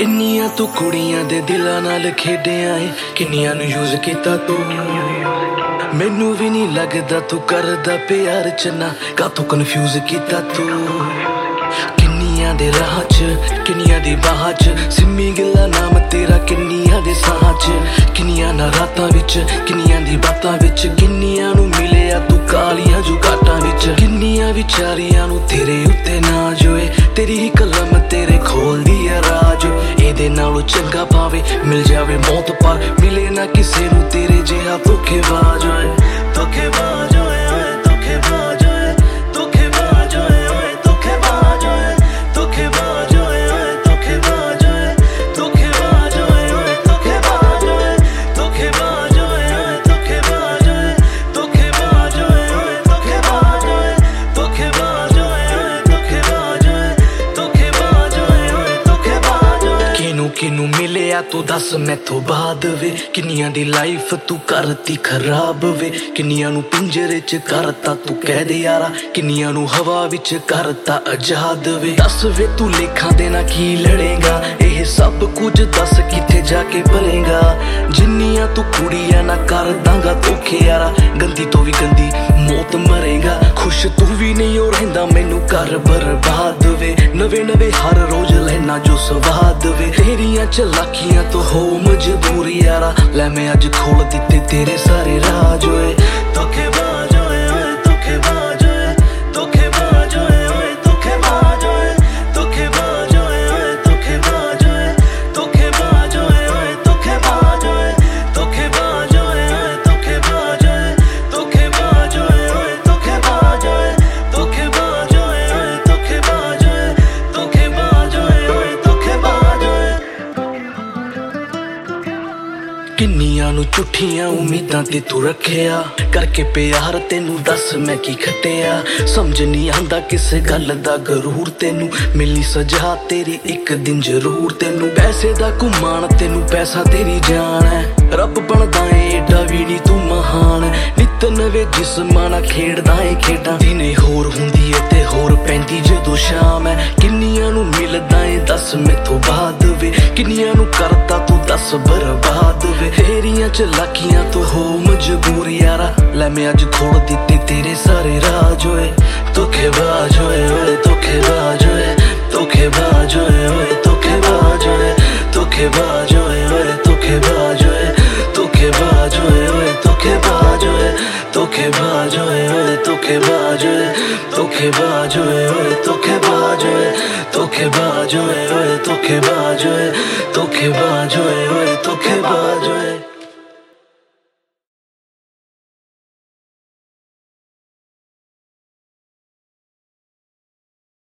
ਕਿੰਨੀਆਂ ਤੂੰ ਕੁੜੀਆਂ ਦੇ ਦਿਲਾਂ ਨਾਲ ਖੇਡਿਆ ਏ, ਕਿੰਨੀਆਂ ਨੂੰ ਯੂਜ਼ ਕੀਤਾ ਤੂੰ। ਮੈਨੂੰ ਵੀ ਨਹੀਂ ਲੱਗਦਾ ਤੂੰ ਕਰਦਾ ਪਿਆਰ ਚੰਨਾ, ਕਾਤੋਂ ਕਨਫਿਊਜ਼ ਕੀਤਾ ਤੂੰ। ਕਿੰਨੀਆਂ ਦੇ ਰਾਹ 'ਚ, ਕਿੰਨੀਆਂ ਦੀ ਬਾਹਾਂ 'ਚ, ਸਿੰਮੀ ਗਿੱਲਾ ਨਾਮ ਤੇਰਾ ਕਿੰਨੀਆਂ ਦੇ ਸਾਹਾਂ 'ਚ। ਕਿੰਨੀਆਂ ਨਾ ਰਾਤਾਂ ਵਿੱਚ, ਕਿੰਨੀਆਂ ਦੀ ਬਾਤਾਂ ਵਿੱਚ, ਕਿੰਨੀਆਂ ਨੂੰ ਮਿਲਿਆ ਤੂੰ ਕਾਲੀਆਂ ਜੁਗਾਟਾਂ ਵਿੱਚ। ਕਿੰਨੀਆਂ ਵਿਚਾਰੀਆਂ ਨੂੰ ਤੇਰੇ ਉੱਤੇ ਨਾਜ਼ ਹੋਏ, ਤੇਰੀ ਹੀ ਕਲਮ ਤੇਰੇ ਖੋਲਦੀ ਆ ਰਾਜ। ਇਹਦੇ ਨਾਲੋਂ ਚੰਗਾ ਪਾਵੇ ਮਿਲ ਜਾਵੇ ਮੌਤ, ਪਰ ਮਿਲੇ ਨਾ ਕਿਸੇ ਨੂੰ ਤੇਰੇ ਜਿਹਾ ਧੋਖੇਬਾਜ਼ ਓਏ। ਧੋਖੇਬਾਜ਼ ਓਏ ਓਏ, ਧੋਖੇਬਾਜ਼ ਓਏ, ਧੋਖੇਬਾਜ਼ ਓਏ ਓਏ, ਧੋਖੇਬਾਜ਼ ਓਏ, ਧੋਖੇਬਾਜ਼ ਓਏ ਓਏ, ਧੋਖੇਬਾਜ਼ ਓਏ, ਧੋਖੇਬਾਜ਼ ਓਏ ਓਏ, ਧੋਖੇਬਾਜ਼ ਓਏ, ਧੋਖੇਬਾਜ਼ ਓਏ ਓਏ, ਧੋਖੇਬਾਜ਼ ਓਏ, ਧੋਖੇਬਾਜ਼ ਓਏ ਓਏ, ਧੋਖੇਬਾਜ਼ ਓਏ, ਧੋਖੇਬਾਜ਼ ਓਏ ਓਏ, ਧੋਖੇਬਾਜ਼ ਓਏ, ਧੋਖੇਬਾਜ਼ ਓਏ ਓਏ, ਧੋਖੇਬਾਜ਼ ਓਏ। ਕਿਨੂੰ ਮਿਲਿਆ ਤੂੰ ਦੱਸ ਮੈਥੋਂ ਬਾਅਦ ਵੇ, ਕਿੰਨੀਆਂ ਦੀ ਲਾਈਫ ਤੂੰ ਕਰਤੀ ਖਰਾਬ ਵੇ। ਕਿੰਨੀਆਂ ਨੂੰ ਪਿੰਜਰੇ 'ਚ ਕਰਤਾ ਤੂੰ ਕੈਦ ਯਾਰਾ, ਕਿੰਨੀਆਂ ਨੂੰ ਹਵਾ ਵਿੱਚ ਕਰਤਾ ਆਜ਼ਾਦ ਵੇ। ਦੱਸ ਵੇ ਤੂੰ ਲੇਖਾਂ ਦੇ ਨਾਲ ਕੀ ਲੜੇਗਾ, ਇਹ ਸਭ ਕੁਝ ਦੱਸ ਕਿੱਥੇ ਜਾ ਕੇ ਭਰੇਗਾ। ਜਿੰਨੀਆਂ ਤੂੰ ਕੁੜੀਆਂ ਨਾ ਕਰ ਦਾਂਗਾ ਧੋਖੇ ਯਾਰਾ, ਗੰਦੀ ਤੋਂ ਵੀ ਗੰਦੀ ਮੌਤ ਮਰੇਗਾ। ਖੁਸ਼ ਤੂੰ ਵੀ ਨਹੀਂ ਹੋ ਰਹਿੰਦਾ, ਮੈਨੂੰ ਕਰ ਬਰਬਾਦ ਵੇ। ਨਵੇਂ ਹਰ ਰੋਜ਼ ਲੈਣਾ ਜੋ ਸਵਾਦ ਵੇ, ਤੇਰੀਆਂ ਚਲਾਕੀਆਂ ਤੋਂ ਹੋ ਮਜਬੂਰ ਯਾਰਾ। ਲੈ ਮੈਂ ਅੱਜ ਖੋਲ ਦਿੱਤੇ ਤੇਰੇ ਸਾਰੇ ਰਾਜ ਓਏ। ਧੋਖੇਬਾਜ਼ ਓਏ ਓਏ, ਧੋਖੇਬਾਜ਼ ਓਏ, ਧੋਖੇਬਾਜ਼ ਓਏ ਓਏ, ਧੋਖੇਬਾਜ਼ ਓਏ, ਧੋਖੇਬਾਜ਼ ਓਏ ਓਏ, ਧੋਖੇਬਾਜ਼ ਓਏ, ਧੋਖੇਬਾਜ਼ ਓਏ ਓਏ, ਧੋਖੇਬਾਜ਼ ਓਏ, ਧੋਖੇਬਾਜ਼ ਓਏ ਓਏ, ਧੋਖੇਬਾਜ਼ ਓਏ, ਧੋਖੇਬਾਜ਼ ਓਏ ਓਏ, ਧੋਖੇਬਾਜ਼ ਓਏ, ਧੋਖੇਬਾਜ਼ ਓਏ ਓਏ, ਧੋਖੇਬਾਜ਼ ਓਏ, ਧੋਖੇਬਾਜ਼ ਓਏ ਓਏ, ਧੋਖੇਬਾਜ਼ ਓਏ। ਕਿੰਨੀਆਂ ਨੂੰ ਝੂਠੀਆਂ ਉਮੀਦਾਂ ਤੇ ਤੂੰ ਰੱਖਿਆ, ਕਰਕੇ ਪਿਆਰ ਤੈਨੂੰ ਦੱਸ ਮੈਂ ਕੀ ਖੱਟਿਆ। ਸਮਝ ਨਹੀਂ ਆਉਂਦਾ ਕਿਸੇ ਗੱਲ ਦਾ ਗਰੂਰ, ਤੈਨੂੰ ਮਿਲਣੀ ਸਜ਼ਾ ਤੇਰੀ ਇੱਕ ਦਿਨ ਜ਼ਰੂਰ। ਤੈਨੂੰ ਪੈਸੇ ਦਾ ਘੁਮਾਣ, ਤੈਨੂੰ ਪੈਸਾ ਤੇਰੀ ਜਾਨ ਹੈ। ਰੱਬ ਬਣਦਾ ਏ ਏਡਾ ਵੀ ਨਹੀਂ ਤੂੰ ਮਹਾਨ, ਨਿੱਤ ਨਵੇਂ ਜਿਸਮਾਂ ਨਾਲ ਖੇਡਦਾ ਏ ਖੇਡਾਂ। ਦਿਨੇ ਹੋਰ ਹੁੰਦੀ ਏ ਤੇ ਹੋਰ ਪੈਂਦੀ ਜਦੋਂ ਸ਼ਾਮ ਹੈ। ਕਿੰਨੀਆਂ ਨੂੰ ਮਿਲਦਾ ਏ ਦੱਸ ਮੈਥੋਂ ਬਾਅਦ ਵੇ, ਕਿੰਨੀਆਂ ਨੂੰ ਕਰਦਾ ਤੂੰ ਦੱਸ ਬਰਬਾਦ ਵੇ। ਤੇਰੀਆਂ ਚਲਾਕੀਆਂ ਤੋਂ ਹੋ ਮਜਬੂਰ ਯਾਰਾ, ਲੈ ਮੈਂ ਅੱਜ ਖੋਲ ਦਿੱਤੇ ਤੇਰੇ ਸਾਰੇ ਰਾਜ ਓਏ। ਧੋਖੇਬਾਜ਼ ਓਏ ਓਏ, ਧੋਖੇਬਾਜ਼ ਓਏ, ਧੋਖੇਬਾਜ਼ ਓਏ ਓਏ, ਧੋਖੇਬਾਜ਼ ਓਏ, ਧੋਖੇਬਾਜ਼ ਓਏ ਓਏ, ਧੋਖੇਬਾਜ਼ ਓਏ, ਧੋਖੇਬਾਜ਼ ਓਏ ਓਏ, ਧੋਖੇਬਾਜ਼ ਓਏ, ਧੋਖੇਬਾਜ਼ ਓਏ ਓਏ, ਧੋਖੇਬਾਜ਼ ਓਏ, ਧੋਖੇਬਾਜ਼ ਓਏ ਓਏ, ਧੋਖੇਬਾਜ਼ ਓਏ, ਧੋਖੇਬਾਜ਼ ਓਏ ਓਏ, ਧੋਖੇਬਾਜ਼ ਓਏ, ਧੋਖੇਬਾਜ਼ ਓਏ ਓਏ, ਧੋਖੇਬਾਜ਼ ਓਏ।